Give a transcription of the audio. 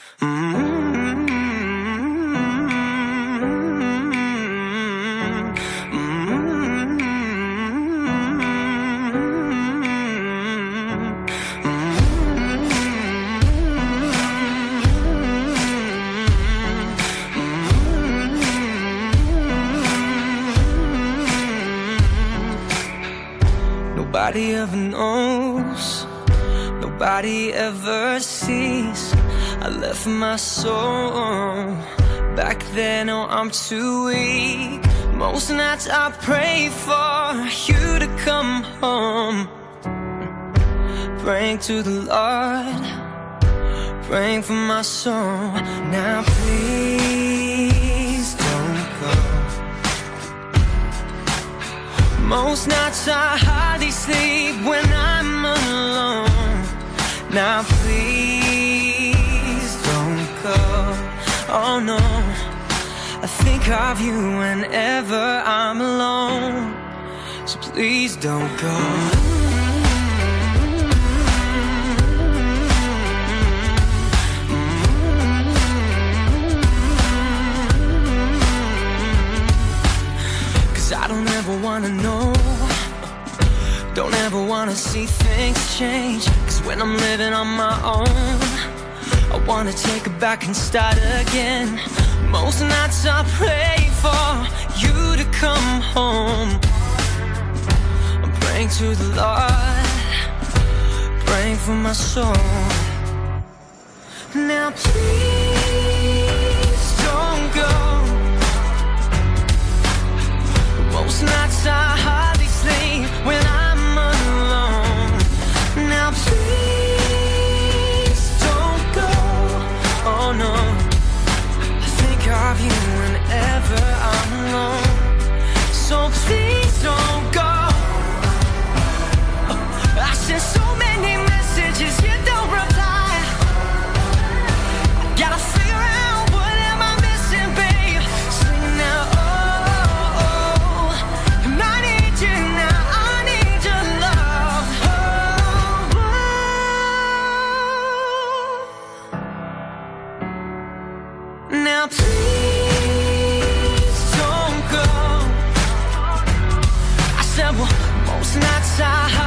Nobody ever knows, nobody ever sees. I left my soul back then, oh I'm too weak. Most nights I pray for you to come home, praying to the Lord, praying for my soul. Now please don't go. Most nights I hardly sleep when I'm alone. Now please don't go. Oh no, I think of you whenever I'm alone. So please don't go. 'Cause I don't ever wanna know, don't ever wanna see things change. 'Cause when I'm living on my own, I wanna take it back and start again. Most nights I pray for you to come home. I'm praying to the Lord, praying for my soul. Now please don't go. Most nights I hardly sleep when I'm alone. Now please don't go. Oh no, I think of you whenever I'm alone. So please don't go. I sent so many messages, you don't reply. I gotta figure out what am I missing, babe. Sing now. Now please don't go. I said, well, most nights I